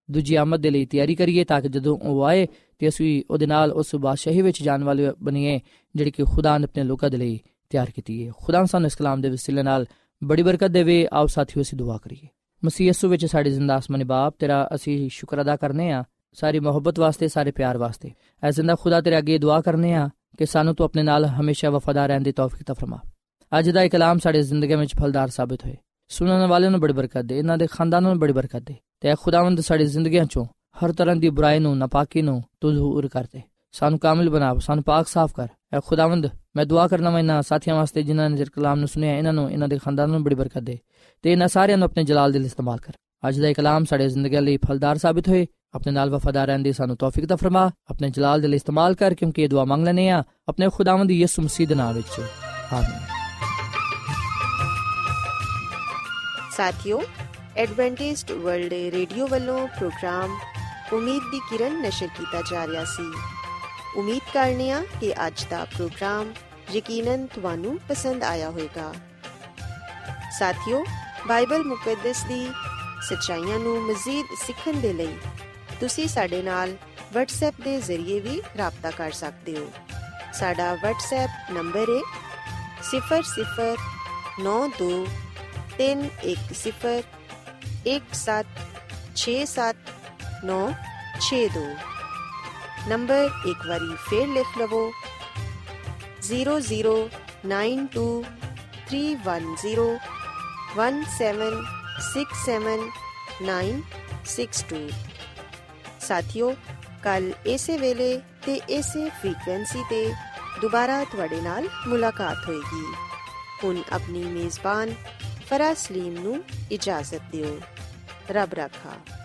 [SPEAKER 4] ਦੂਜੀ ਆਮਦ ਦੇ ਲਈ ਤਿਆਰੀ ਕਰੀਏ ਤਾਂ ਕਿ ਜਦੋਂ ਉਹ ਆਏ ਤੇ ਅਸੀਂ ਉਹਦੇ ਨਾਲ ਉਸ ਬਾਦਸ਼ਾਹੀ ਵਿੱਚ ਜਾਣ ਵਾਲੇ ਬਣੀਏ ਜਿਹੜੀ ਕਿ ਖੁਦਾ ਨੇ ਆਪਣੇ ਲੋਕਾਂ ਦੇ ਲਈ ਤਿਆਰ ਕੀਤੀ ਹੈ। ਖੁਦਾ ਸਾਨੂੰ ਇਸ ਕਲਾਮ ਦੇ ਵਸੀਲੇ ਨਾਲ ਬੜੀ ਬਰਕਤ ਦੇਵੇ। ਆਓ ਸਾਥੀਓ ਅਸੀਂ ਦੁਆ ਕਰੀਏ। ਮਸੀਹ ਯਿਸੂ ਵਿੱਚ ਸਾਡੇ ਜ਼ਿੰਦਾ ਆਸਮਾਨੀ ਬਾਪ, ਤੇਰਾ ਅਸੀਂ ਸ਼ੁਕਰ ਅਦਾ ਕਰਨੇ ਆ ਸਾਰੀ ਮੁਹੱਬਤ ਵਾਸਤੇ, ਸਾਰੇ ਪਿਆਰ ਵਾਸਤੇ। ਐ ਜ਼ਿੰਦਾ ਖੁਦਾ ਤੇਰੇ ਅੱਗੇ ਦੁਆ ਕਰਨੇ ਆ ਕਿ ਸਾਨੂੰ ਤੂੰ ਆਪਣੇ ਨਾਲ ਹਮੇਸ਼ਾ ਵਫਾਦਾਰ ਰਹਿਣ ਦੀ ਤੌਫੀਕ ਤਾ ਫਰਮਾ। ਅੱਜ ਦਾ ਇਹ ਕਲਾਮ ਸਾਡੇ ਜ਼ਿੰਦਗੀ ਵਿੱਚ ਫਲਦਾਰ ਸਾਬਿਤ ਹੋਏ। ਸੁਣਨ ਵਾਲਿਆਂ ਨੂੰ ਬੜੀ ਬਰਕਤ ਦੇ, ਇਹਨਾਂ ਦੇ ਖਾਨਦਾਨਾਂ ਨੂੰ ਬੜੀ ਬਰਕਤ ਦੇ ਤੇ ਖੁਦਾਵੰਦ ਸਾਡੀ ਜ਼ਿੰਦਗੀਆਂ ਚੋਂ ਹਰ ਤਰ੍ਹਾਂ ਦੀ ਬੁਰਾਈ ਨੂੰ, ਨਾਪਾਕੀ ਨੂੰ ਤੂੰ ਦੂਰ ਕਰ ਦੇ। ਸਾਨੂੰ ਕਾਮਿਲ ਬਣਾ, ਸਾਨੂੰ ਪਾਕ ਸਾਫ਼ ਕਰ। ਐ ਖੁਦਾਵੰਦ ਮੈਂ ਦੁਆ ਕਰਨਾ ਵਾ ਇਹਨਾਂ ਸਾਥੀਆਂ ਵਾਸਤੇ ਜਿਨ੍ਹਾਂ ਨੇ ਕਲਾਮ ਨੂੰ ਸੁਣਿਆ, ਇਹਨਾਂ ਦੇ ਖਾਨਦਾਨਾਂ ਨੂੰ ਬੜੀ ਬਰਕਤ ਦੇ ਤੇ ਇਹਨਾਂ ਸਾਰਿਆਂ ਨੂੰ ਆਪਣੇ ਜਲਾਲ ਦੇ ਲਈ ਇਸਤੇਮਾਲ ਕਰ। ਅੱਜ ਦਾ ਇਹ ਕਲਾਮ ਸਾਡੇ ਜ਼ਿੰਦਗੀ ਲਈ ਫਲਦਾਰ ਸਾਬਿਤ ਹੋਏ। ਆਪਣੇ ਨਾਲ ਵਫਾਦਾਰ ਰਹਿਣ ਦੀ ਸਾਨੂੰ ਤੌਫੀਕ ਤਾ ਫਰਮਾ। ਆਪਣੇ ਜਲਾਲ ਦੇ ਲਈ ਇਸਤੇਮਾਲ ਕਰ, ਕਿਉਂਕਿ ਇਹ ਦੁਆ ਮੰਗ ਲੈਂਦੇ ਆ ਆਪਣੇ ਖੁਦਾਵੰਦ ਯਿਸੂ ਮਸੀਹ ਦੇ ਨਾਮ ਵਿੱਚ, ਆਮੀਨ।
[SPEAKER 1] ਸਾਥੀਓ, ਐਡਵੈਂਟਿਸਟ ਵਰਲਡ ਰੇਡੀਓ ਵੱਲੋਂ ਪ੍ਰੋਗਰਾਮ ਉਮੀਦ ਦੀ ਕਿਰਨ ਨਸ਼ਰ ਕੀਤਾ ਜਾ ਰਿਹਾ ਸੀ। ਉਮੀਦ ਕਰਨੇ ਆ ਕਿ ਅੱਜ ਦਾ ਪ੍ਰੋਗਰਾਮ ਯਕੀਨਨ ਤੁਹਾਨੂੰ ਪਸੰਦ ਆਇਆ ਹੋਵੇਗਾ। ਸਾਥੀਓ, ਬਾਈਬਲ ਮੁਕੱਦਸ ਦੀ ਸੱਚਾਈਆਂ ਨੂੰ ਮਜ਼ੀਦ ਸਿੱਖਣ ਦੇ ਲਈ ਤੁਸੀਂ ਸਾਡੇ ਨਾਲ WhatsApp ਦੇ ਜ਼ਰੀਏ ਵੀ ਰਾਬਤਾ ਕਰ ਸਕਦੇ ਹੋ। ਸਾਡਾ WhatsApp ਨੰਬਰ ਹੈ 009210176796 ਨੰਬਰ ਇੱਕ ਵਾਰੀ ਫੇਰ ਲਿਖ ਲਵੋ 009231767962। ਸਾਥੀਓ, ਕੱਲ ਇਸੇ ਵੇਲੇ ਤੇ ਇਸੇ ਫ੍ਰੀਕਵੈਂਸੀ ਤੇ ਦੁਬਾਰਾ ਤੁਹਾਡੇ ਨਾਲ ਮੁਲਾਕਾਤ ਹੋਏਗੀ। ਹੁਣ ਆਪਣੀ ਮੇਜ਼ਬਾਨ ਫਰਾਜ਼ ਸਲੀਮ ਨੂੰ ਇਜਾਜ਼ਤ ਦਿਓ। ਰੱਬ ਰਾਖਾ।